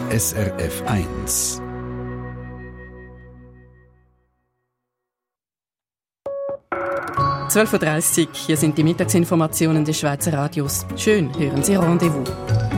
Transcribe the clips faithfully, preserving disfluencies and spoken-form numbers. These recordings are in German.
S R F eins. zwölf Uhr dreißig, hier sind die Mittagsinformationen des Schweizer Radios. Schön, hören Sie Rendezvous.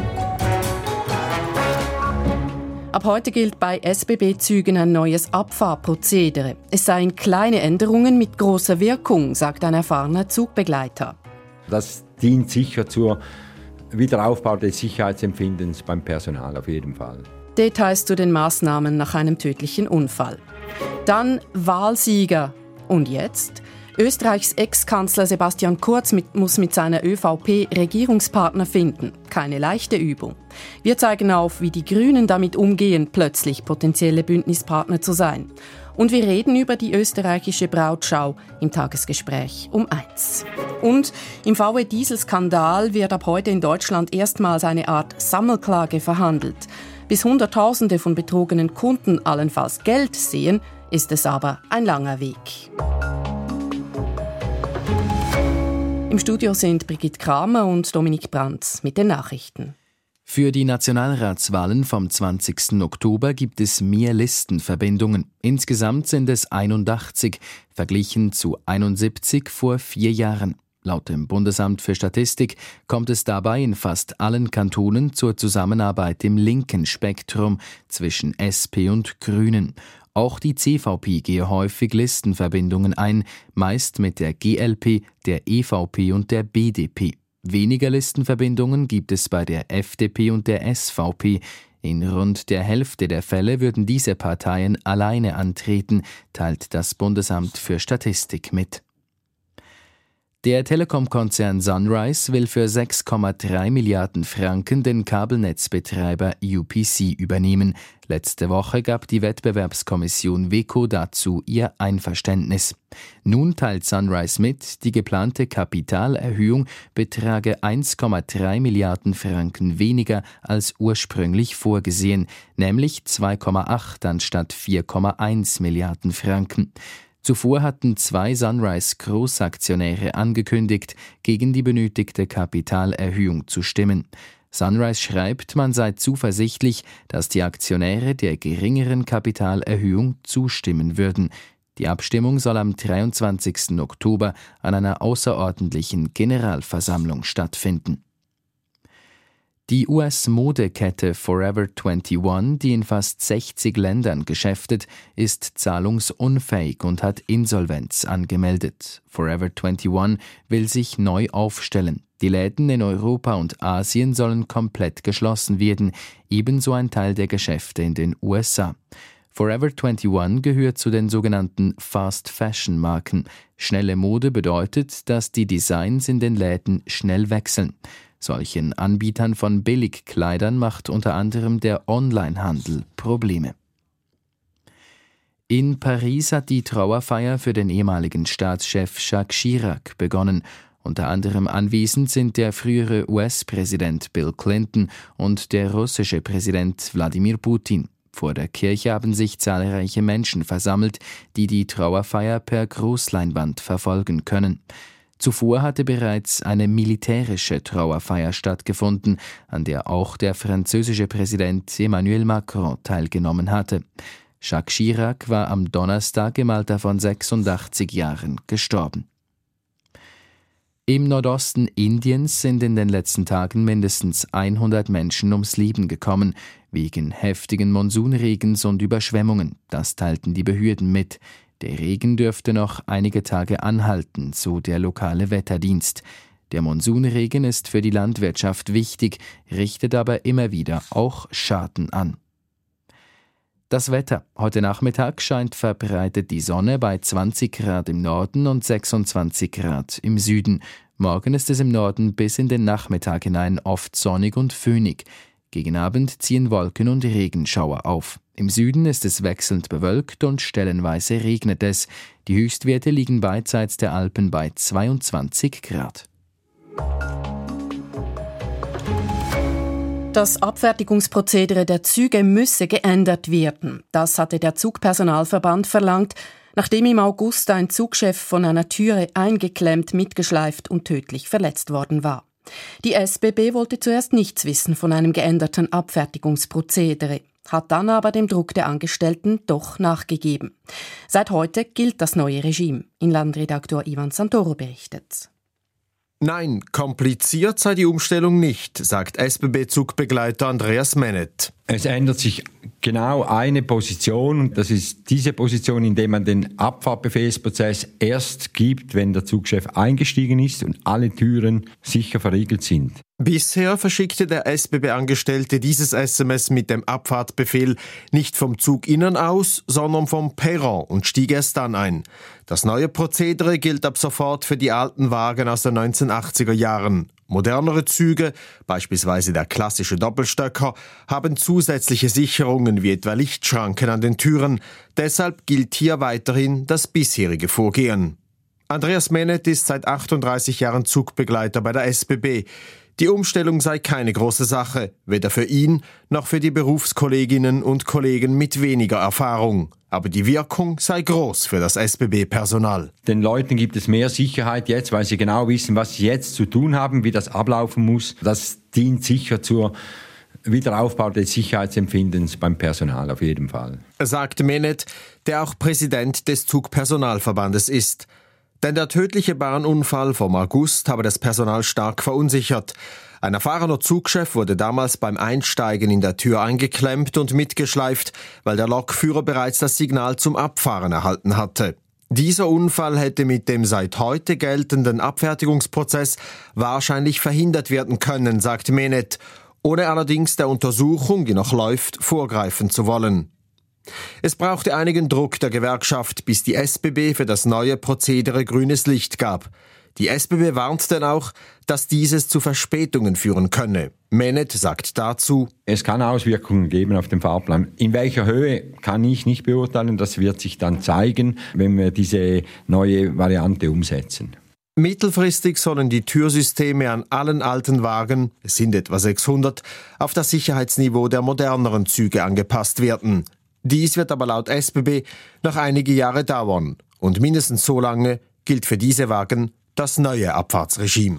Ab heute gilt bei S B B-Zügen ein neues Abfahrprozedere. Es seien kleine Änderungen mit großer Wirkung, sagt ein erfahrener Zugbegleiter. Das dient sicher zum Wiederaufbau des Sicherheitsempfindens beim Personal auf jeden Fall. Details zu den Maßnahmen nach einem tödlichen Unfall. Dann Wahlsieger. Und jetzt? Österreichs Ex-Kanzler Sebastian Kurz mit, muss mit seiner ÖVP Regierungspartner finden. Keine leichte Übung. Wir zeigen auf, wie die Grünen damit umgehen, plötzlich potenzielle Bündnispartner zu sein. Und wir reden über die österreichische Brautschau im Tagesgespräch um eins. Und im V W-Dieselskandal wird ab heute in Deutschland erstmals eine Art Sammelklage verhandelt. Bis Hunderttausende von betrogenen Kunden allenfalls Geld sehen, ist es aber ein langer Weg. Im Studio sind Brigitte Kramer und Dominik Brandt mit den Nachrichten. Für die Nationalratswahlen vom zwanzigsten Oktober gibt es mehr Listenverbindungen. Insgesamt sind es einundachtzig, verglichen zu einundsiebzig vor vier Jahren. Laut dem Bundesamt für Statistik kommt es dabei in fast allen Kantonen zur Zusammenarbeit im linken Spektrum zwischen S P und Grünen. Auch die C V P gehe häufig Listenverbindungen ein, meist mit der G L P, der E V P und der B D P. Weniger Listenverbindungen gibt es bei der F D P und der S V P. In rund der Hälfte der Fälle würden diese Parteien alleine antreten, teilt das Bundesamt für Statistik mit. Der Telekom-Konzern Sunrise will für sechs Komma drei Milliarden Franken den Kabelnetzbetreiber U P C übernehmen. Letzte Woche gab die Wettbewerbskommission W E C O dazu ihr Einverständnis. Nun teilt Sunrise mit, die geplante Kapitalerhöhung betrage eins Komma drei Milliarden Franken weniger als ursprünglich vorgesehen, nämlich zwei Komma acht anstatt vier Komma eins Milliarden Franken. Zuvor hatten zwei Sunrise-Großaktionäre angekündigt, gegen die benötigte Kapitalerhöhung zu stimmen. Sunrise schreibt, man sei zuversichtlich, dass die Aktionäre der geringeren Kapitalerhöhung zustimmen würden. Die Abstimmung soll am dreiundzwanzigsten Oktober an einer außerordentlichen Generalversammlung stattfinden. Die U S-Modekette Forever einundzwanzig, die in fast sechzig Ländern geschäftet, ist zahlungsunfähig und hat Insolvenz angemeldet. Forever einundzwanzig will sich neu aufstellen. Die Läden in Europa und Asien sollen komplett geschlossen werden, ebenso ein Teil der Geschäfte in den U S A. Forever einundzwanzig gehört zu den sogenannten Fast-Fashion-Marken. Schnelle Mode bedeutet, dass die Designs in den Läden schnell wechseln. Solchen Anbietern von Billigkleidern macht unter anderem der Onlinehandel Probleme. In Paris hat die Trauerfeier für den ehemaligen Staatschef Jacques Chirac begonnen. Unter anderem anwesend sind der frühere U S-Präsident Bill Clinton und der russische Präsident Wladimir Putin. Vor der Kirche haben sich zahlreiche Menschen versammelt, die die Trauerfeier per Großleinwand verfolgen können. Zuvor hatte bereits eine militärische Trauerfeier stattgefunden, an der auch der französische Präsident Emmanuel Macron teilgenommen hatte. Jacques Chirac war am Donnerstag im Alter von sechsundachtzig Jahren gestorben. Im Nordosten Indiens sind in den letzten Tagen mindestens hundert Menschen ums Leben gekommen, wegen heftigen Monsunregens und Überschwemmungen. Das teilten die Behörden mit. Der Regen dürfte noch einige Tage anhalten, so der lokale Wetterdienst. Der Monsunregen ist für die Landwirtschaft wichtig, richtet aber immer wieder auch Schaden an. Das Wetter. Heute Nachmittag scheint verbreitet die Sonne bei zwanzig Grad im Norden und sechsundzwanzig Grad im Süden. Morgen ist es im Norden bis in den Nachmittag hinein oft sonnig und föhnig. Gegen Abend ziehen Wolken und Regenschauer auf. Im Süden ist es wechselnd bewölkt und stellenweise regnet es. Die Höchstwerte liegen beidseits der Alpen bei zweiundzwanzig Grad. Das Abfertigungsprozedere der Züge müsse geändert werden. Das hatte der Zugpersonalverband verlangt, nachdem im August ein Zugchef von einer Türe eingeklemmt, mitgeschleift und tödlich verletzt worden war. Die S B B wollte zuerst nichts wissen von einem geänderten Abfertigungsprozedere, hat dann aber dem Druck der Angestellten doch nachgegeben. Seit heute gilt das neue Regime. Inlandredaktor Ivan Santoro berichtet. Nein, kompliziert sei die Umstellung nicht, sagt S B B-Zugbegleiter Andreas Menet. Es ändert sich genau eine Position und das ist diese Position, in der man den Abfahrtbefehlsprozess erst gibt, wenn der Zugchef eingestiegen ist und alle Türen sicher verriegelt sind. Bisher verschickte der S B B-Angestellte dieses S M S mit dem Abfahrtbefehl nicht vom Zug innen aus, sondern vom Perron und stieg erst dann ein. Das neue Prozedere gilt ab sofort für die alten Wagen aus den neunzehnhundertachtziger Jahren. Modernere Züge, beispielsweise der klassische Doppelstöcker, haben zusätzliche Sicherungen wie etwa Lichtschranken an den Türen. Deshalb gilt hier weiterhin das bisherige Vorgehen. Andreas Menet ist seit achtunddreißig Jahren Zugbegleiter bei der S B B. Die Umstellung sei keine große Sache, weder für ihn noch für die Berufskolleginnen und Kollegen mit weniger Erfahrung. Aber die Wirkung sei groß für das S B B-Personal. Den Leuten gibt es mehr Sicherheit jetzt, weil sie genau wissen, was sie jetzt zu tun haben, wie das ablaufen muss. Das dient sicher zur Wiederaufbau des Sicherheitsempfindens beim Personal auf jeden Fall. Sagt Menet, der auch Präsident des Zugpersonalverbandes ist. Denn der tödliche Bahnunfall vom August habe das Personal stark verunsichert. Ein erfahrener Zugchef wurde damals beim Einsteigen in der Tür eingeklemmt und mitgeschleift, weil der Lokführer bereits das Signal zum Abfahren erhalten hatte. Dieser Unfall hätte mit dem seit heute geltenden Abfertigungsprozess wahrscheinlich verhindert werden können, sagt Menet, ohne allerdings der Untersuchung, die noch läuft, vorgreifen zu wollen. Es brauchte einigen Druck der Gewerkschaft, bis die S B B für das neue Prozedere grünes Licht gab. Die S B B warnt denn auch, dass dieses zu Verspätungen führen könne. Menet sagt dazu: Es kann Auswirkungen geben auf den Fahrplan. In welcher Höhe kann ich nicht beurteilen. Das wird sich dann zeigen, wenn wir diese neue Variante umsetzen. Mittelfristig sollen die Türsysteme an allen alten Wagen, es sind etwa sechshundert, auf das Sicherheitsniveau der moderneren Züge angepasst werden. Dies wird aber laut S B B noch einige Jahre dauern. Und mindestens so lange gilt für diese Wagen das neue Abfahrtsregime.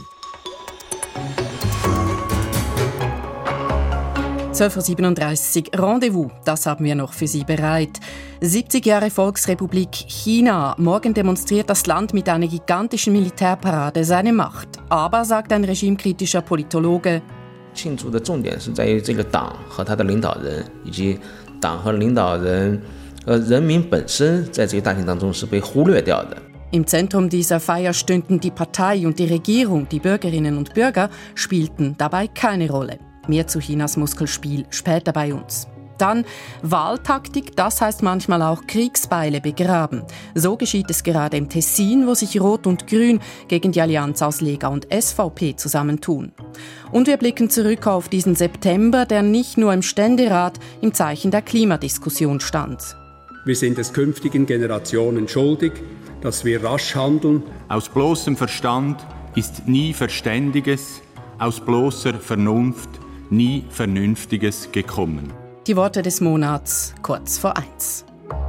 zwölf Uhr siebenunddreißig, Rendezvous, das haben wir noch für Sie bereit. siebzig Jahre Volksrepublik China. Morgen demonstriert das Land mit einer gigantischen Militärparade seine Macht. Aber, sagt ein regimekritischer Politologe, 庆祝的重点是在于这个党和他的领导人，以及党和领导人，呃，人民本身在这个大庭当中是被忽略掉的。 Im Zentrum dieser Feier stünden die Partei und die Regierung, die Bürgerinnen und Bürger spielten dabei keine Rolle. Mehr zu Chinas Muskelspiel später bei uns. Dann Wahltaktik, das heißt manchmal auch Kriegsbeile begraben. So geschieht es gerade im Tessin, wo sich Rot und Grün gegen die Allianz aus Lega und S V P zusammentun. Und wir blicken zurück auf diesen September, der nicht nur im Ständerat im Zeichen der Klimadiskussion stand. Wir sind es künftigen Generationen schuldig, dass wir rasch handeln. Aus bloßem Verstand ist nie Verständiges, aus bloßer Vernunft nie Vernünftiges gekommen. Die Worte des Monats kurz vor eins.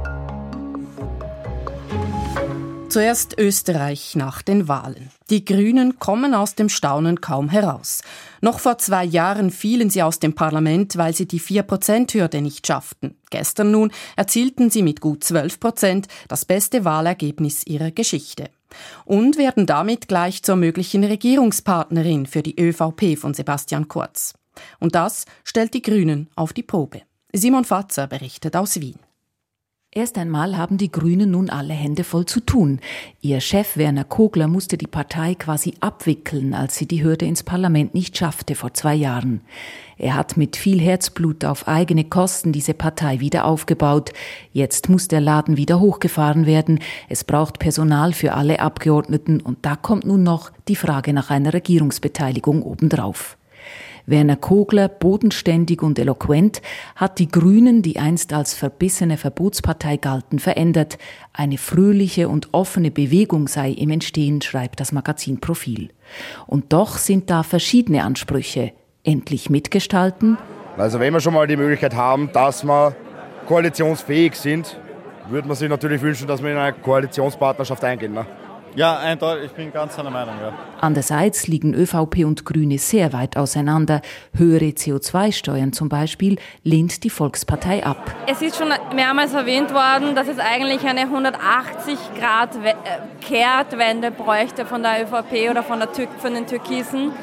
Zuerst Österreich nach den Wahlen. Die Grünen kommen aus dem Staunen kaum heraus. Noch vor zwei Jahren fielen sie aus dem Parlament, weil sie die vier Prozent Hürde nicht schafften. Gestern nun erzielten sie mit gut zwölf Prozent das beste Wahlergebnis ihrer Geschichte. Und werden damit gleich zur möglichen Regierungspartnerin für die ÖVP von Sebastian Kurz. Und das stellt die Grünen auf die Probe. Simon Fatzer berichtet aus Wien. Erst einmal haben die Grünen nun alle Hände voll zu tun. Ihr Chef Werner Kogler musste die Partei quasi abwickeln, als sie die Hürde ins Parlament nicht schaffte vor zwei Jahren. Er hat mit viel Herzblut auf eigene Kosten diese Partei wieder aufgebaut. Jetzt muss der Laden wieder hochgefahren werden. Es braucht Personal für alle Abgeordneten und da kommt nun noch die Frage nach einer Regierungsbeteiligung obendrauf. Werner Kogler, bodenständig und eloquent, hat die Grünen, die einst als verbissene Verbotspartei galten, verändert. Eine fröhliche und offene Bewegung sei im Entstehen, schreibt das Magazin Profil. Und doch sind da verschiedene Ansprüche. Endlich mitgestalten. Also wenn wir schon mal die Möglichkeit haben, dass wir koalitionsfähig sind, würde man sich natürlich wünschen, dass wir in eine Koalitionspartnerschaft eingehen. Ne? Ja, eindeutig, ich bin ganz einer Meinung, ja. Andererseits liegen ÖVP und Grüne sehr weit auseinander. Höhere C O zwei Steuern zum Beispiel lehnt die Volkspartei ab. Es ist schon mehrmals erwähnt worden, dass es eigentlich eine hundertachtzig Grad Kehrtwende bräuchte von der ÖVP oder von, der Tür- von den Türkisen.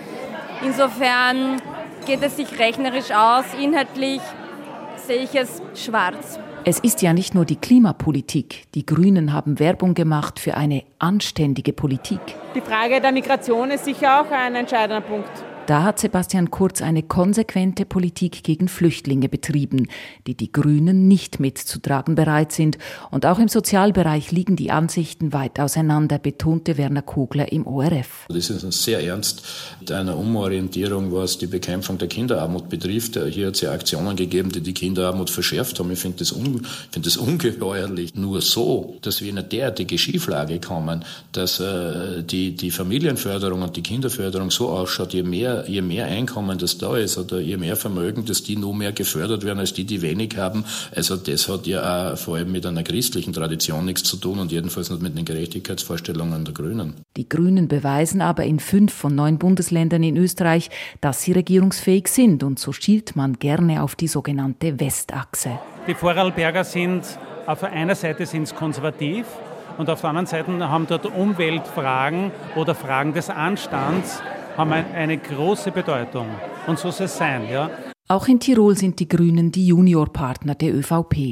Insofern geht es sich rechnerisch aus. Inhaltlich sehe ich es schwarz. Es ist ja nicht nur die Klimapolitik. Die Grünen haben Werbung gemacht für eine anständige Politik. Die Frage der Migration ist sicher auch ein entscheidender Punkt. Da hat Sebastian Kurz eine konsequente Politik gegen Flüchtlinge betrieben, die die Grünen nicht mitzutragen bereit sind. Und auch im Sozialbereich liegen die Ansichten weit auseinander, betonte Werner Kogler im O R F. Das ist sehr ernst mit einer Umorientierung, was die Bekämpfung der Kinderarmut betrifft. Hier hat es ja Aktionen gegeben, die die Kinderarmut verschärft haben. Ich finde das, un, find das ungeheuerlich. Nur so, dass wir in eine derartige Schieflage kommen, dass äh, die, die Familienförderung und die Kinderförderung so ausschaut, je mehr je mehr Einkommen das da ist oder je mehr Vermögen, dass die nur mehr gefördert werden als die, die wenig haben. Also das hat ja auch vor allem mit einer christlichen Tradition nichts zu tun und jedenfalls nicht mit den Gerechtigkeitsvorstellungen der Grünen. Die Grünen beweisen aber in fünf von neun Bundesländern in Österreich, dass sie regierungsfähig sind und so schielt man gerne auf die sogenannte Westachse. Die Vorarlberger sind auf einer Seite sind konservativ und auf der anderen Seite haben dort Umweltfragen oder Fragen des Anstands haben eine große Bedeutung. Und so soll es sein, ja. Auch in Tirol sind die Grünen die Juniorpartner der ÖVP.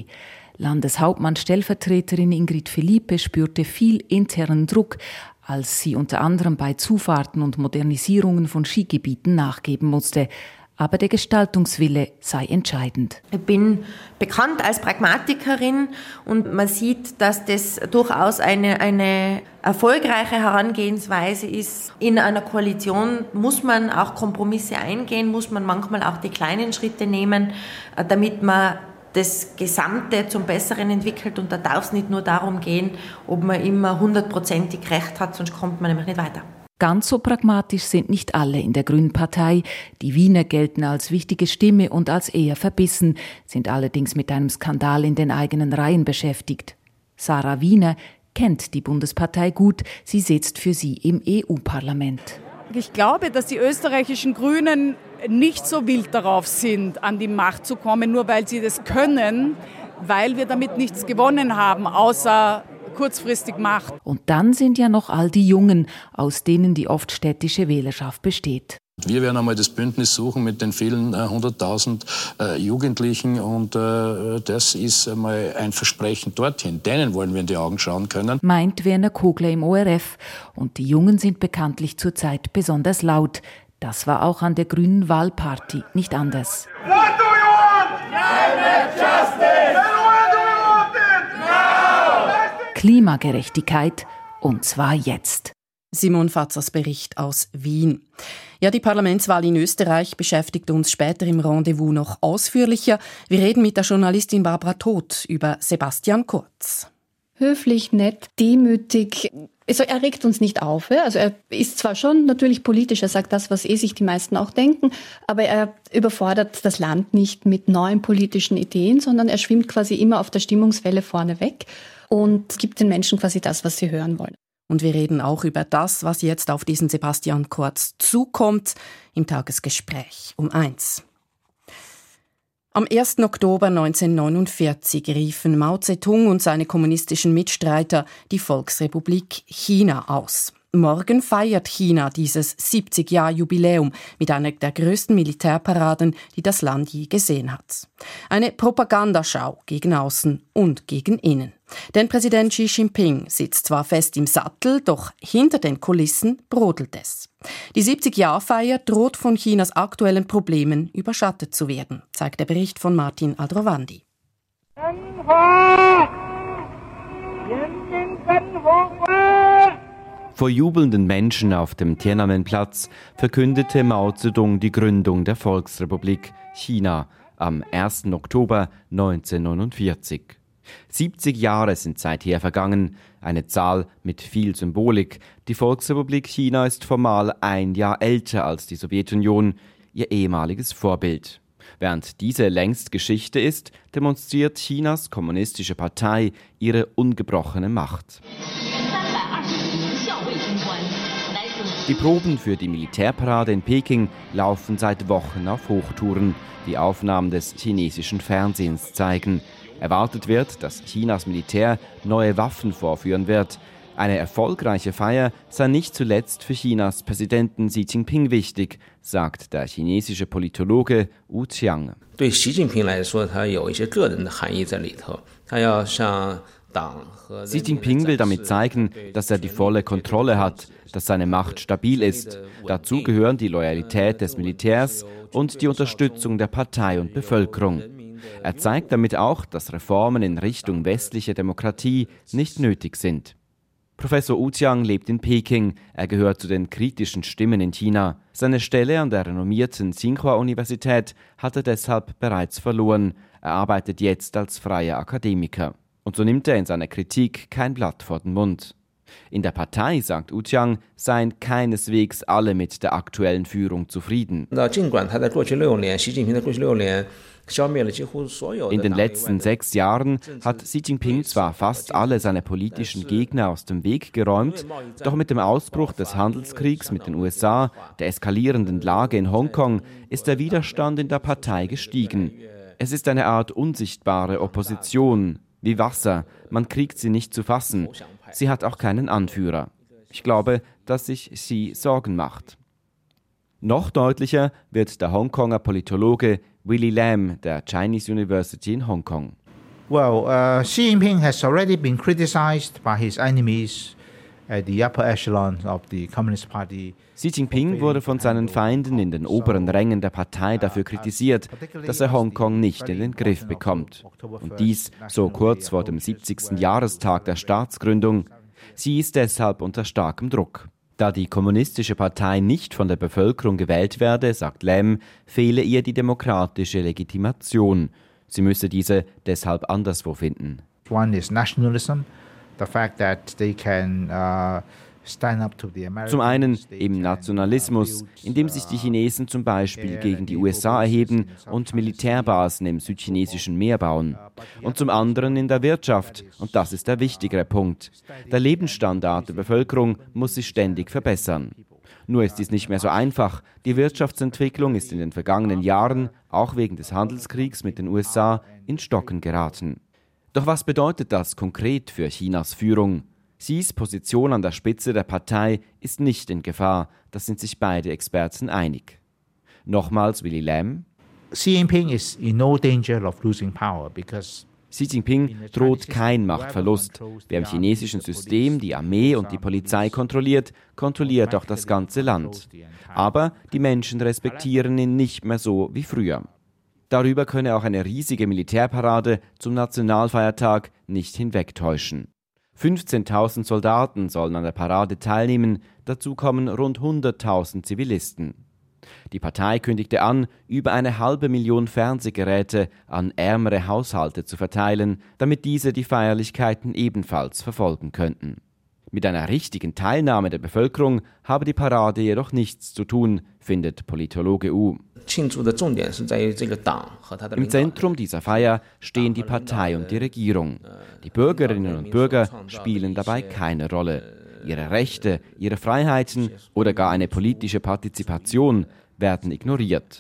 Landeshauptmann-Stellvertreterin Ingrid Philippe spürte viel internen Druck, als sie unter anderem bei Zufahrten und Modernisierungen von Skigebieten nachgeben musste. Aber der Gestaltungswille sei entscheidend. Ich bin bekannt als Pragmatikerin und man sieht, dass das durchaus eine, eine erfolgreiche Herangehensweise ist. In einer Koalition muss man auch Kompromisse eingehen, muss man manchmal auch die kleinen Schritte nehmen, damit man das Gesamte zum Besseren entwickelt. Und da darf es nicht nur darum gehen, ob man immer hundertprozentig recht hat, sonst kommt man nämlich nicht weiter. Ganz so pragmatisch sind nicht alle in der Grünen Partei. Die Wiener gelten als wichtige Stimme und als eher verbissen, sind allerdings mit einem Skandal in den eigenen Reihen beschäftigt. Sarah Wiener kennt die Bundespartei gut. Sie sitzt für sie im E U-Parlament. Ich glaube, dass die österreichischen Grünen nicht so wild darauf sind, an die Macht zu kommen, nur weil sie das können, weil wir damit nichts gewonnen haben, außer kurzfristig Macht. Und dann sind ja noch all die Jungen, aus denen die oft städtische Wählerschaft besteht. Wir werden einmal das Bündnis suchen mit den vielen äh, hunderttausend äh, Jugendlichen und äh, das ist einmal ein Versprechen dorthin. Denen wollen wir in die Augen schauen können. Meint Werner Kogler im O R F. Und die Jungen sind bekanntlich zurzeit besonders laut. Das war auch an der Grünen Wahlparty nicht anders. What do you want? Climate justice! And when do you want it? Now! Klimagerechtigkeit, und zwar jetzt. Simon Fatzers Bericht aus Wien. Ja, die Parlamentswahl in Österreich beschäftigt uns später im Rendezvous noch ausführlicher. Wir reden mit der Journalistin Barbara Todt über Sebastian Kurz. Höflich, nett, demütig. Also er regt uns nicht auf. Ja? Also er ist zwar schon natürlich politisch, er sagt das, was eh sich die meisten auch denken, aber er überfordert das Land nicht mit neuen politischen Ideen, sondern er schwimmt quasi immer auf der Stimmungswelle vorne weg und gibt den Menschen quasi das, was sie hören wollen. Und wir reden auch über das, was jetzt auf diesen Sebastian Kurz zukommt, im Tagesgespräch um eins. Am ersten Oktober neunzehnhundertneunundvierzig riefen Mao Zedong und seine kommunistischen Mitstreiter die Volksrepublik China aus. Morgen feiert China dieses siebzig-Jahr-Jubiläum mit einer der größten Militärparaden, die das Land je gesehen hat. Eine Propagandaschau gegen Außen und gegen Innen. Denn Präsident Xi Jinping sitzt zwar fest im Sattel, doch hinter den Kulissen brodelt es. Die siebzig-Jahr-Feier droht von Chinas aktuellen Problemen überschattet zu werden, zeigt der Bericht von Martin Aldrovandi. Vor jubelnden Menschen auf dem Tiananmen-Platz verkündete Mao Zedong die Gründung der Volksrepublik China am ersten Oktober neunzehnhundertneunundvierzig. siebzig Jahre sind seither vergangen, eine Zahl mit viel Symbolik. Die Volksrepublik China ist formal ein Jahr älter als die Sowjetunion, ihr ehemaliges Vorbild. Während diese längst Geschichte ist, demonstriert Chinas kommunistische Partei ihre ungebrochene Macht. Die Proben für die Militärparade in Peking laufen seit Wochen auf Hochtouren. Die Aufnahmen des chinesischen Fernsehens zeigen. Erwartet wird, dass Chinas Militär neue Waffen vorführen wird. Eine erfolgreiche Feier sei nicht zuletzt für Chinas Präsidenten Xi Jinping wichtig, sagt der chinesische Politologe Wu Qiang. Für Xi Jinping Xi Jinping will damit zeigen, dass er die volle Kontrolle hat, dass seine Macht stabil ist. Dazu gehören die Loyalität des Militärs und die Unterstützung der Partei und Bevölkerung. Er zeigt damit auch, dass Reformen in Richtung westliche Demokratie nicht nötig sind. Professor Wu Qiang lebt in Peking. Er gehört zu den kritischen Stimmen in China. Seine Stelle an der renommierten Tsinghua-Universität hat er deshalb bereits verloren. Er arbeitet jetzt als freier Akademiker. Und so nimmt er in seiner Kritik kein Blatt vor den Mund. In der Partei, sagt Wu Qiang, seien keineswegs alle mit der aktuellen Führung zufrieden. In den letzten sechs Jahren hat Xi Jinping zwar fast alle seine politischen Gegner aus dem Weg geräumt, doch mit dem Ausbruch des Handelskriegs mit den U S A, der eskalierenden Lage in Hongkong, ist der Widerstand in der Partei gestiegen. Es ist eine Art unsichtbare Opposition, wie Wasser, man kriegt sie nicht zu fassen. Sie hat auch keinen Anführer. Ich glaube, dass sich Xi Sorgen macht. Noch deutlicher wird der Hongkonger Politologe Willy Lam der Chinese University in Hongkong. Well, uh, Xi Jinping has already been criticized by his enemies at the upper echelon of the Communist Party. Xi Jinping wurde von seinen Feinden in den oberen Rängen der Partei dafür kritisiert, dass er Hongkong nicht in den Griff bekommt. Und dies so kurz vor dem siebzigsten Jahrestag der Staatsgründung. Sie ist deshalb unter starkem Druck. Da die kommunistische Partei nicht von der Bevölkerung gewählt werde, sagt Lam, fehle ihr die demokratische Legitimation. Sie müsse diese deshalb anderswo finden. One is nationalism, the fact that they can uh, stand up to the Americans. Zum einen im Nationalismus, indem sich die Chinesen zum Beispiel gegen die U S A erheben und Militärbasen im südchinesischen Meer bauen. Und zum anderen in der Wirtschaft, und das ist der wichtigere Punkt. Der Lebensstandard der Bevölkerung muss sich ständig verbessern. Nur ist dies nicht mehr so einfach. Die Wirtschaftsentwicklung ist in den vergangenen Jahren, auch wegen des Handelskriegs mit den U S A, in Stocken geraten. Doch was bedeutet das konkret für Chinas Führung? Xis Position an der Spitze der Partei ist nicht in Gefahr, da sind sich beide Experten einig. Nochmals Willy Lam. Xi Jinping is in no danger of losing power because Xi Jinping droht kein Machtverlust. Wer im chinesischen System die Armee und die Polizei kontrolliert, kontrolliert auch das ganze Land. Aber die Menschen respektieren ihn nicht mehr so wie früher. Darüber könne auch eine riesige Militärparade zum Nationalfeiertag nicht hinwegtäuschen. fünfzehntausend Soldaten sollen an der Parade teilnehmen, dazu kommen rund hunderttausend Zivilisten. Die Partei kündigte an, über eine halbe Million Fernsehgeräte an ärmere Haushalte zu verteilen, damit diese die Feierlichkeiten ebenfalls verfolgen könnten. Mit einer richtigen Teilnahme der Bevölkerung habe die Parade jedoch nichts zu tun, findet Politologe Wu. Im Zentrum dieser Feier stehen die Partei und die Regierung. Die Bürgerinnen und Bürger spielen dabei keine Rolle. Ihre Rechte, ihre Freiheiten oder gar eine politische Partizipation werden ignoriert.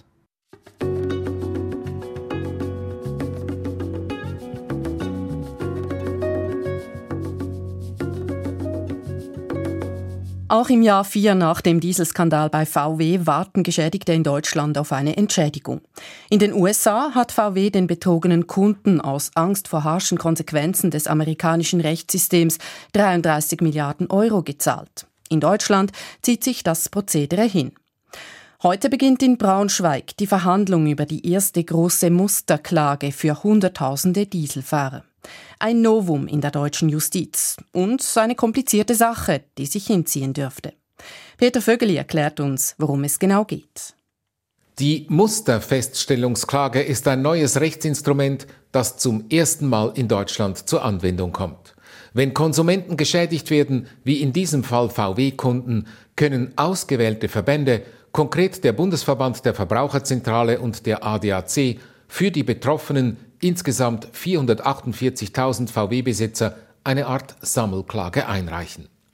Auch im Jahr vier nach dem Dieselskandal bei V W warten Geschädigte in Deutschland auf eine Entschädigung. In den U S A hat V W den betrogenen Kunden aus Angst vor harschen Konsequenzen des amerikanischen Rechtssystems dreiunddreißig Milliarden Euro gezahlt. In Deutschland zieht sich das Prozedere hin. Heute beginnt in Braunschweig die Verhandlung über die erste große Musterklage für Hunderttausende Dieselfahrer. Ein Novum in der deutschen Justiz und eine komplizierte Sache, die sich hinziehen dürfte. Peter Vögeli erklärt uns, worum es genau geht. Die Musterfeststellungsklage ist ein neues Rechtsinstrument, das zum ersten Mal in Deutschland zur Anwendung kommt. Wenn Konsumenten geschädigt werden, wie in diesem Fall V W-Kunden, können ausgewählte Verbände, konkret der Bundesverband der Verbraucherzentrale und der A D A C, für die Betroffenen, insgesamt vierhundertachtundvierzigtausend V W-Besitzer, eine Art Sammelklage einreichen.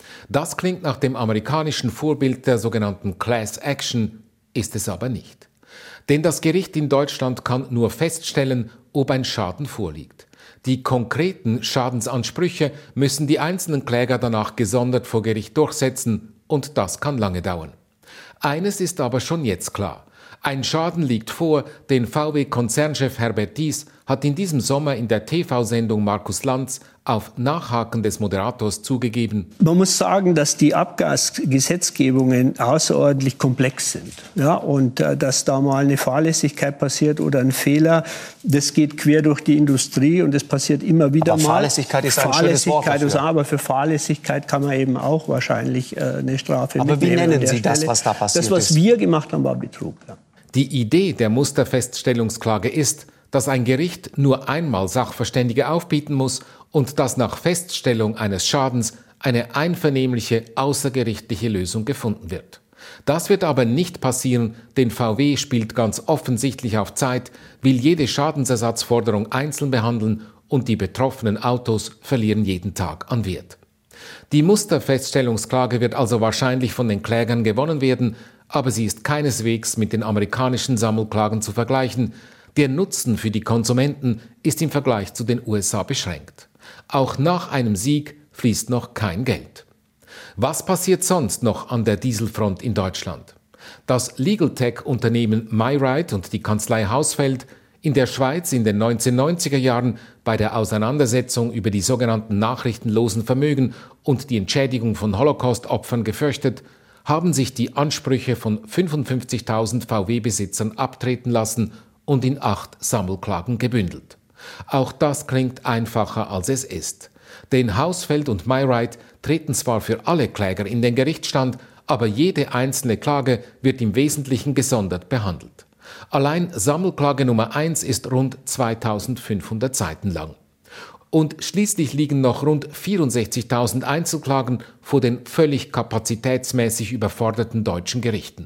Das klingt nach dem amerikanischen Vorbild der sogenannten Class Action, ist es aber nicht. Denn das Gericht in Deutschland kann nur feststellen, ob ein Schaden vorliegt. Die konkreten Schadensansprüche müssen die einzelnen Kläger danach gesondert vor Gericht durchsetzen, und das kann lange dauern. Eines ist aber schon jetzt klar. Ein Schaden liegt vor, den V W-Konzernchef Herbert Diess hat in diesem Sommer in der T V-Sendung Markus Lanz auf Nachhaken des Moderators zugegeben. Man muss sagen, dass die Abgasgesetzgebungen außerordentlich komplex sind. Ja, und äh, dass da mal eine Fahrlässigkeit passiert oder ein Fehler, das geht quer durch die Industrie und das passiert immer wieder aber mal. Fahrlässigkeit ist ein schönes Wort dafür. Ist, aber für Fahrlässigkeit kann man eben auch wahrscheinlich äh, eine Strafe aber mitnehmen. Aber wie nennen Sie Stelle. das, was da passiert ist? Das, was ist? wir gemacht haben, war Betrug. Ja. Die Idee der Musterfeststellungsklage ist, dass ein Gericht nur einmal Sachverständige aufbieten muss und dass nach Feststellung eines Schadens eine einvernehmliche außergerichtliche Lösung gefunden wird. Das wird aber nicht passieren, denn V W spielt ganz offensichtlich auf Zeit, will jede Schadensersatzforderung einzeln behandeln und die betroffenen Autos verlieren jeden Tag an Wert. Die Musterfeststellungsklage wird also wahrscheinlich von den Klägern gewonnen werden, aber sie ist keineswegs mit den amerikanischen Sammelklagen zu vergleichen. Der Nutzen für die Konsumenten ist im Vergleich zu den U S A beschränkt. Auch nach einem Sieg fließt noch kein Geld. Was passiert sonst noch an der Dieselfront in Deutschland? Das Legal Tech-Unternehmen MyRide und die Kanzlei Hausfeld, in der Schweiz in den neunzehnhundertneunziger Jahren bei der Auseinandersetzung über die sogenannten nachrichtenlosen Vermögen und die Entschädigung von Holocaust-Opfern gefürchtet, haben sich die Ansprüche von fünfundfünfzigtausend V W-Besitzern abtreten lassen und in acht Sammelklagen gebündelt. Auch das klingt einfacher, als es ist. Denn Hausfeld und MyRide treten zwar für alle Kläger in den Gerichtsstand, aber jede einzelne Klage wird im Wesentlichen gesondert behandelt. Allein Sammelklage Nummer eins ist rund zweitausendfünfhundert Seiten lang. Und schließlich liegen noch rund vierundsechzigtausend Einzelklagen vor den völlig kapazitätsmäßig überforderten deutschen Gerichten.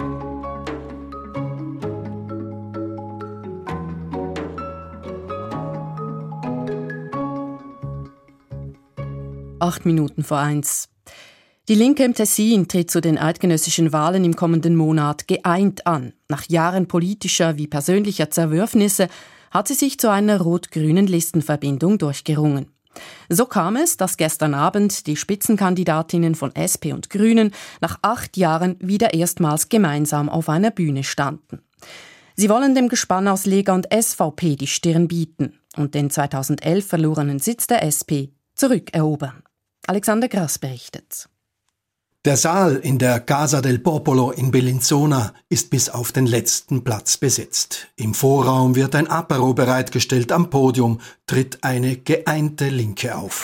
Acht Minuten vor eins. Die Linke im Tessin tritt zu den eidgenössischen Wahlen im kommenden Monat geeint an. Nach Jahren politischer wie persönlicher Zerwürfnisse hat sie sich zu einer rot-grünen Listenverbindung durchgerungen. So kam es, dass gestern Abend die Spitzenkandidatinnen von S P und Grünen nach acht Jahren wieder erstmals gemeinsam auf einer Bühne standen. Sie wollen dem Gespann aus Lega und S V P die Stirn bieten und den zweitausendelf verlorenen Sitz der S P zurückerobern. Alexander Grass berichtet. Der Saal in der Casa del Popolo in Bellinzona ist bis auf den letzten Platz besetzt. Im Vorraum wird ein Apero bereitgestellt, am Podium tritt eine geeinte Linke auf.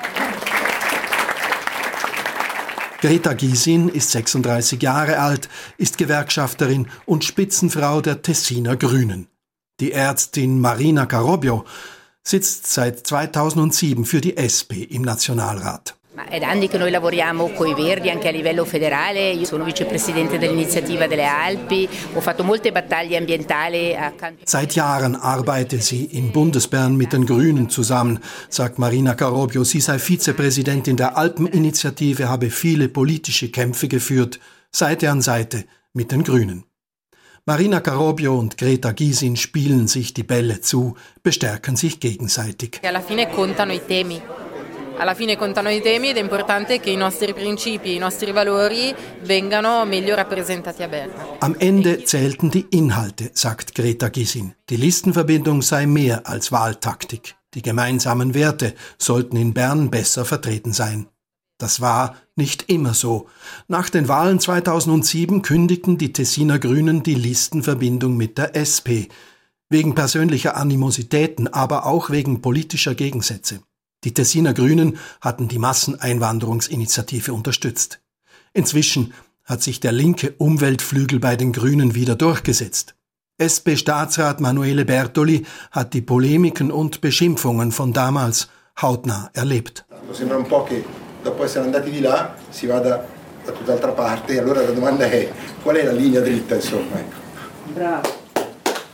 Greta Gysin ist sechsunddreißig Jahre alt, ist Gewerkschafterin und Spitzenfrau der Tessiner Grünen. Die Ärztin Marina Carobio sitzt seit zweitausendsieben für die S P im Nationalrat. Ma è da anni che noi lavoriamo coi Verdi anche a livello federale. Io sono vicepresidente dell'Iniziativa delle Alpi, ho fatto molte battaglie ambientali. Seit Jahren arbeite sie in Bundesbern mit den Grünen zusammen, sagt Marina Carobio. Sie sei Vizepräsidentin der Alpeninitiative, habe viele politische Kämpfe geführt, Seite an Seite mit den Grünen. Marina Carobio und Greta Gysin spielen sich die Bälle zu, bestärken sich gegenseitig. Alla fine contano i temi. Alla fine contano i temi ed è importante che i nostri principi, i nostri valori vengano meglio rappresentati a Berna. Am Ende zählten die Inhalte, sagt Greta Gysin. Die Listenverbindung sei mehr als Wahltaktik. Die gemeinsamen Werte sollten in Bern besser vertreten sein. Das war nicht immer so. Nach den Wahlen zweitausendsieben kündigten die Tessiner Grünen die Listenverbindung mit der S P. Wegen persönlicher Animositäten, aber auch wegen politischer Gegensätze. Die Tessiner Grünen hatten die Masseneinwanderungsinitiative unterstützt. Inzwischen hat sich der linke Umweltflügel bei den Grünen wieder durchgesetzt. S P-Staatsrat Manuele Bertoli hat die Polemiken und Beschimpfungen von damals hautnah erlebt. Sembra un po' che dopo essere andati di là si vada da tutt'altra parte. Allora la domanda è: qual è la linea dritta, insomma? Bravo.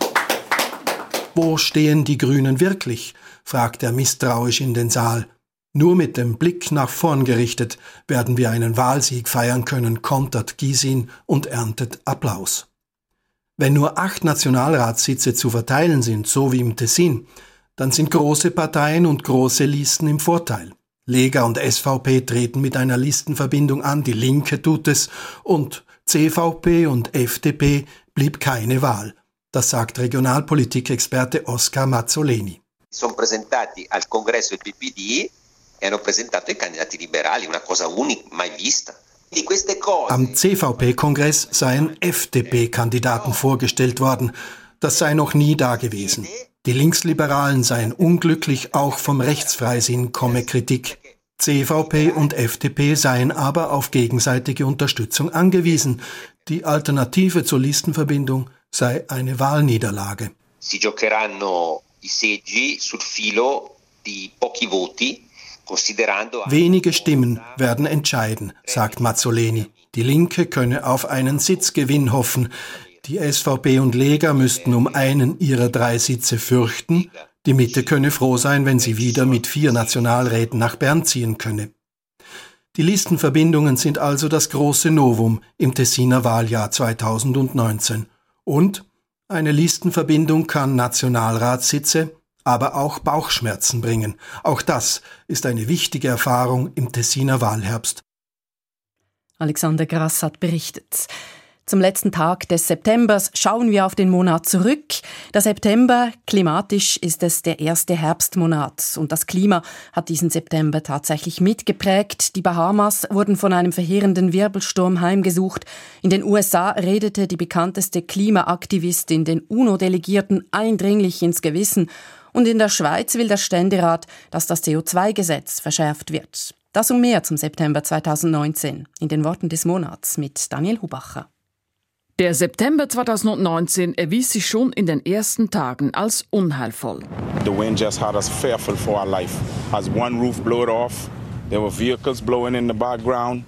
Wo stehen die Grünen wirklich? Fragt er misstrauisch in den Saal. Nur mit dem Blick nach vorn gerichtet werden wir einen Wahlsieg feiern können, kontert Gysin und erntet Applaus. Wenn nur acht Nationalratssitze zu verteilen sind, so wie im Tessin, dann sind große Parteien und große Listen im Vorteil. Lega und S V P treten mit einer Listenverbindung an, die Linke tut es und C V P und F D P blieb keine Wahl. Das sagt Regionalpolitikexperte Oscar Mazzoleni. Sono presentati al congresso del P P D e hanno presentato i candidati liberali, una cosa unica, mai vista. Di queste cose. Am C V P-Kongress seien F D P-Kandidaten vorgestellt worden. Das sei noch nie dagewesen. Die Linksliberalen seien unglücklich, auch vom Rechtsfreisinn komme Kritik. C V P und F D P seien aber auf gegenseitige Unterstützung angewiesen. Die Alternative zur Listenverbindung sei eine Wahlniederlage. Si giocheranno i seggi sul filo di pochi voti, considerando. Wenige Stimmen werden entscheiden, sagt Mazzoleni. Die Linke könne auf einen Sitzgewinn hoffen. Die S V P und Lega müssten um einen ihrer drei Sitze fürchten. Die Mitte könne froh sein, wenn sie wieder mit vier Nationalräten nach Bern ziehen könne. Die Listenverbindungen sind also das große Novum im Tessiner Wahljahr zweitausendneunzehn. Und eine Listenverbindung kann Nationalratssitze, aber auch Bauchschmerzen bringen. Auch das ist eine wichtige Erfahrung im Tessiner Wahlherbst. Alexander Grass hat berichtet. Zum letzten Tag des Septembers schauen wir auf den Monat zurück. Der September, klimatisch ist es der erste Herbstmonat. Und das Klima hat diesen September tatsächlich mitgeprägt. Die Bahamas wurden von einem verheerenden Wirbelsturm heimgesucht. In den U S A redete die bekannteste Klimaaktivistin den UNO-Delegierten eindringlich ins Gewissen. Und in der Schweiz will der Ständerat, dass das C O zwei Gesetz verschärft wird. Das und mehr zum September zweitausendneunzehn. In den Worten des Monats mit Daniel Hubacher. Der September zweitausendneunzehn erwies sich schon in den ersten Tagen als unheilvoll. The wind just had us fearful for our life. As one roof blew it off, there were vehicles blowing in the background.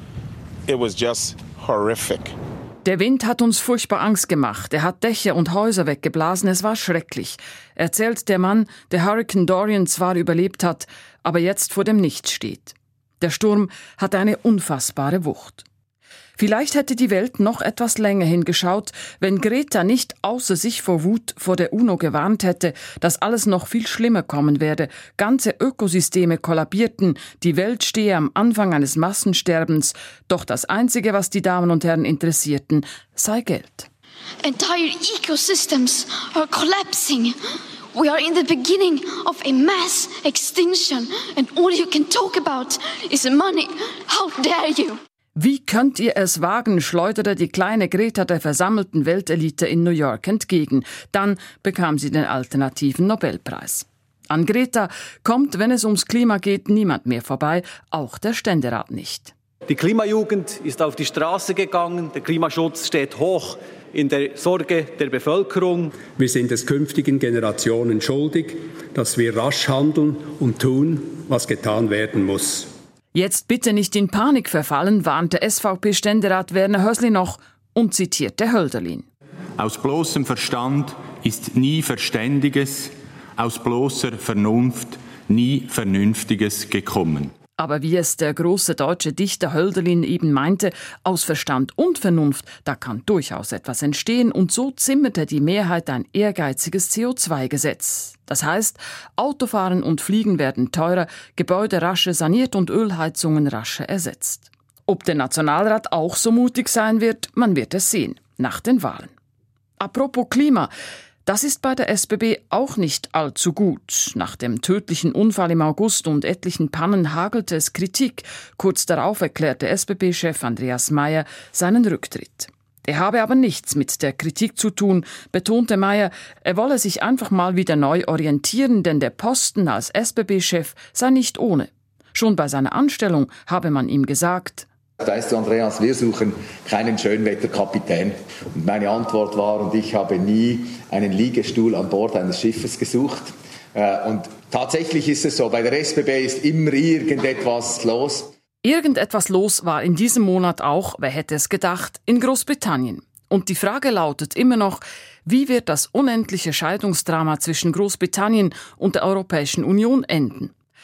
It was just horrific. Der Wind hat uns furchtbar Angst gemacht. Er hat Dächer und Häuser weggeblasen. Es war schrecklich, erzählt der Mann, der Hurricane Dorian zwar überlebt hat, aber jetzt vor dem Nichts steht. Der Sturm hat eine unfassbare Wucht. Vielleicht hätte die Welt noch etwas länger hingeschaut, wenn Greta nicht außer sich vor Wut vor der UNO gewarnt hätte, dass alles noch viel schlimmer kommen werde. Ganze Ökosysteme kollabierten, die Welt stehe am Anfang eines Massensterbens. Doch das Einzige, was die Damen und Herren interessierten, sei Geld. Entire ecosystems are collapsing. We are in the beginning of a mass extinction and all you can talk about is money. How dare you? Wie könnt ihr es wagen, schleuderte die kleine Greta der versammelten Weltelite in New York entgegen. Dann bekam sie den alternativen Nobelpreis. An Greta kommt, wenn es ums Klima geht, niemand mehr vorbei, auch der Ständerat nicht. Die Klimajugend ist auf die Straße gegangen, der Klimaschutz steht hoch in der Sorge der Bevölkerung. Wir sind es künftigen Generationen schuldig, dass wir rasch handeln und tun, was getan werden muss. Jetzt bitte nicht in Panik verfallen, warnte S V P-Ständerat Werner Hösli noch und zitierte Hölderlin. Aus bloßem Verstand ist nie Verständiges, aus bloßer Vernunft nie Vernünftiges gekommen. Aber wie es der große deutsche Dichter Hölderlin eben meinte, aus Verstand und Vernunft, da kann durchaus etwas entstehen und so zimmerte die Mehrheit ein ehrgeiziges C O zwei Gesetz. Das heißt, Autofahren und Fliegen werden teurer, Gebäude rascher saniert und Ölheizungen rascher ersetzt. Ob der Nationalrat auch so mutig sein wird, man wird es sehen, nach den Wahlen. Apropos Klima, das ist bei der S B B auch nicht allzu gut. Nach dem tödlichen Unfall im August und etlichen Pannen hagelte es Kritik. Kurz darauf erklärte S B B-Chef Andreas Maier seinen Rücktritt. Er habe aber nichts mit der Kritik zu tun, betonte Maier, er wolle sich einfach mal wieder neu orientieren, denn der Posten als S B B-Chef sei nicht ohne. Schon bei seiner Anstellung habe man ihm gesagt: Weißt du, Andreas, wir suchen keinen Schönwetterkapitän. Und meine Antwort war, und ich habe nie einen Liegestuhl an Bord eines Schiffes gesucht. Und tatsächlich ist es so, bei der S B B ist immer irgendetwas los. Irgendetwas los war in diesem Monat auch, wer hätte es gedacht, in Großbritannien. Und die Frage lautet immer noch, wie wird das unendliche Scheidungsdrama zwischen Großbritannien und der Europäischen Union enden?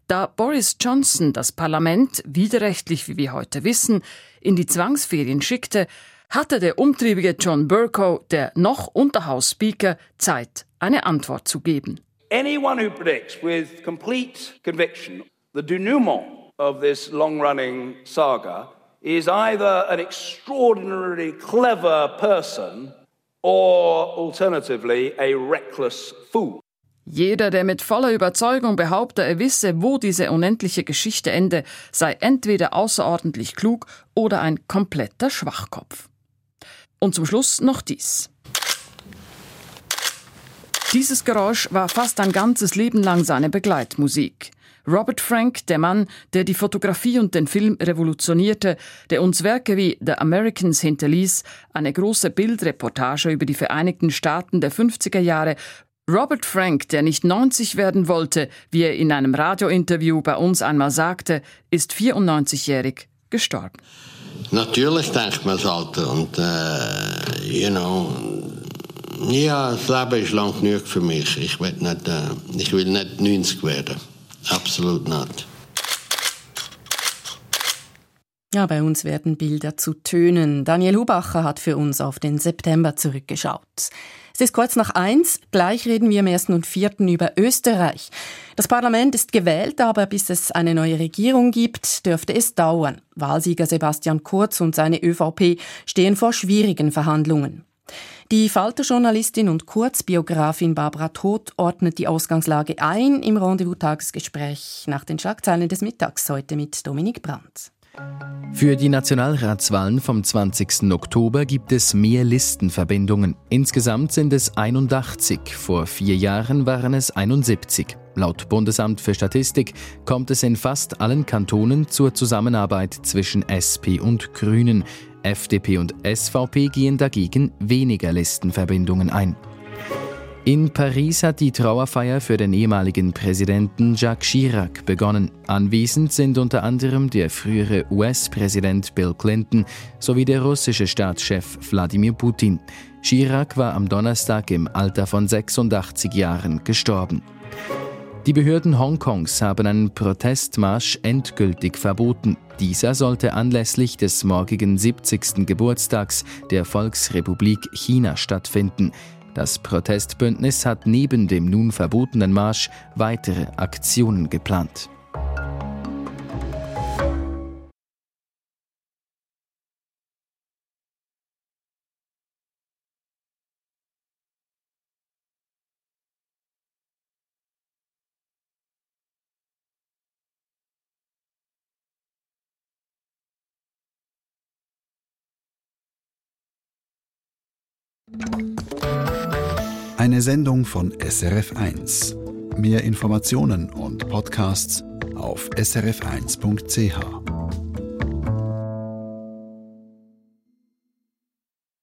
Da Boris Johnson das Parlament, widerrechtlich wie wir heute wissen, in die Zwangsferien schickte, hatte der umtriebige John Bercow, der noch Unterhausspeaker, Zeit, eine Antwort zu geben. Anyone who predicts with complete conviction the denouement of this long-running saga is either an extraordinarily clever person or alternatively a reckless fool. Jeder, der mit voller Überzeugung behaupte, er wisse, wo diese unendliche Geschichte ende, sei entweder außerordentlich klug oder ein kompletter Schwachkopf. Und zum Schluss noch dies. Dieses Geräusch war fast ein ganzes Leben lang seine Begleitmusik. Robert Frank, der Mann, der die Fotografie und den Film revolutionierte, der uns Werke wie The Americans hinterließ, eine große Bildreportage über die Vereinigten Staaten der fünfziger Jahre. Robert Frank, der nicht neunzig werden wollte, wie er in einem Radiointerview bei uns einmal sagte, ist vierundneunzigjährig gestorben. Natürlich denkt man das Alter und, äh, you know, ja, das Leben ist lang genug für mich. Ich will nicht, äh, ich will nicht neunzig werden. Absolut nicht. Ja, bei uns werden Bilder zu Tönen. Daniel Hubacher hat für uns auf den September zurückgeschaut. Es ist kurz nach eins. Gleich reden wir am ersten und vierten über Österreich. Das Parlament ist gewählt, aber bis es eine neue Regierung gibt, dürfte es dauern. Wahlsieger Sebastian Kurz und seine ÖVP stehen vor schwierigen Verhandlungen. Die Falter-Journalistin und Kurzbiografin Barbara Todt ordnet die Ausgangslage ein im Rendezvous-Tagesgespräch nach den Schlagzeilen des Mittags heute mit Dominik Brandt. Für die Nationalratswahlen vom zwanzigsten Oktober gibt es mehr Listenverbindungen. Insgesamt sind es einundachtzig. Vor vier Jahren waren es einundsiebzig. Laut Bundesamt für Statistik kommt es in fast allen Kantonen zur Zusammenarbeit zwischen S P und Grünen. F D P und S V P gehen dagegen weniger Listenverbindungen ein. In Paris hat die Trauerfeier für den ehemaligen Präsidenten Jacques Chirac begonnen. Anwesend sind unter anderem der frühere U S-Präsident Bill Clinton sowie der russische Staatschef Wladimir Putin. Chirac war am Donnerstag im Alter von sechsundachtzig Jahren gestorben. Die Behörden Hongkongs haben einen Protestmarsch endgültig verboten. Dieser sollte anlässlich des morgigen siebzigsten Geburtstags der Volksrepublik China stattfinden. Das Protestbündnis hat neben dem nun verbotenen Marsch weitere Aktionen geplant. Eine Sendung von S R F eins. Mehr Informationen und Podcasts auf s r f eins punkt c h.